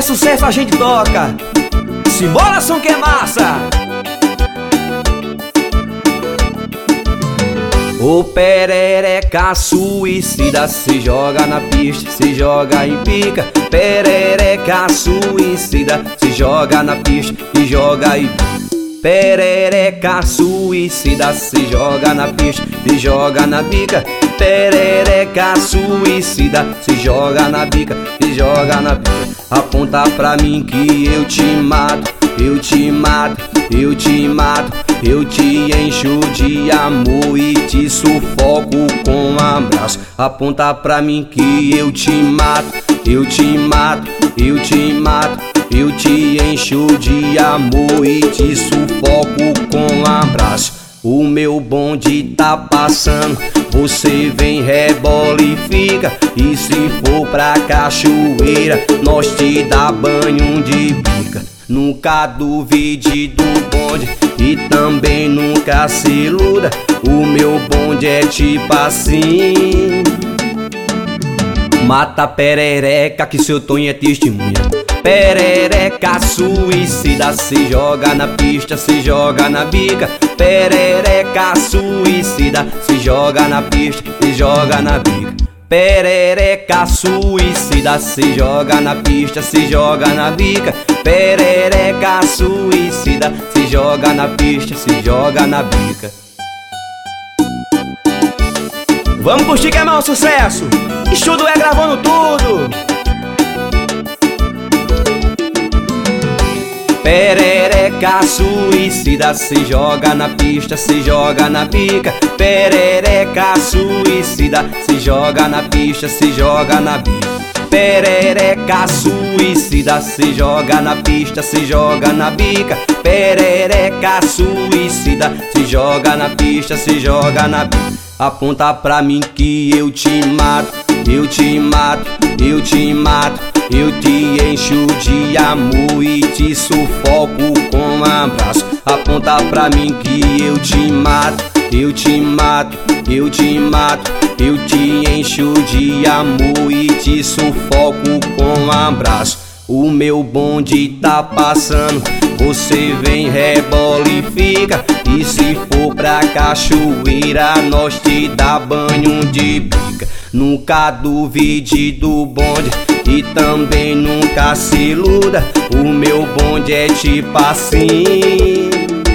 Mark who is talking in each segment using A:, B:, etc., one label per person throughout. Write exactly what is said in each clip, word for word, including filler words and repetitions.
A: sucesso a gente toca. Simbora, som que é massa. O perereca suicida se joga na pista, se joga em pica. Perereca suicida se joga na pista e joga em pica. Perereca suicida se joga na pista e joga na bica. Perereca suicida se joga na bica e joga na bica. Aponta pra mim que eu te mato, eu te mato, eu te mato. Eu te encho de amor e te sufoco com um abraço. Aponta pra mim que eu te mato, eu te mato, eu te mato. Eu te encho de amor e te sufoco com um abraço. O meu bonde tá passando, você vem, rebola e fica. E se for pra cachoeira, nós te dá banho de pica. Nunca duvide do bonde e também nunca se iluda. O meu bonde é tipo assim. Mata perereca que seu Tonho é testemunha. Perereca suicida se joga na pista, se joga na bica. Perereca suicida se joga na pista, se joga na bica. Perereca suicida se joga na pista, se joga na bica. Perereca suicida se joga na pista, se joga na bica. Vamos curtir que é mau sucesso. Estudo é gravando tudo. Perereca suicida se joga na pista, se joga na bica. Perereca suicida se joga na pista, se joga na bica. Perereca suicida se joga na pista, se joga na bica. Perereca suicida se joga na pista, se joga na bica. Aponta pra mim que eu te mato, eu te mato, eu te mato. Eu te encho de amor e te sufoco com um abraço. Aponta pra mim que eu te mato, eu te mato, eu te mato. Eu te encho de amor e te sufoco com um abraço. O meu bonde tá passando, você vem, rebola e fica. E se for pra cachoeira, nós te dá banho de pica. Nunca duvide do bonde e também nunca se iluda. O meu bonde é tipo assim.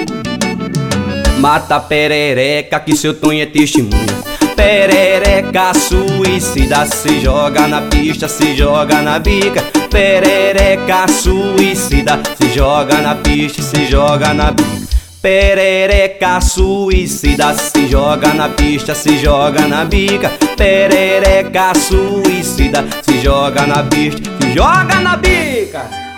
A: Mata perereca que seu Tonho é testemunha. Perereca suicida se joga na pista, se joga na bica. Perereca suicida se joga na pista, se joga na bica. Perereca suicida se joga na pista, se joga na bica. Perereca suicida se joga na pista, se joga na bica.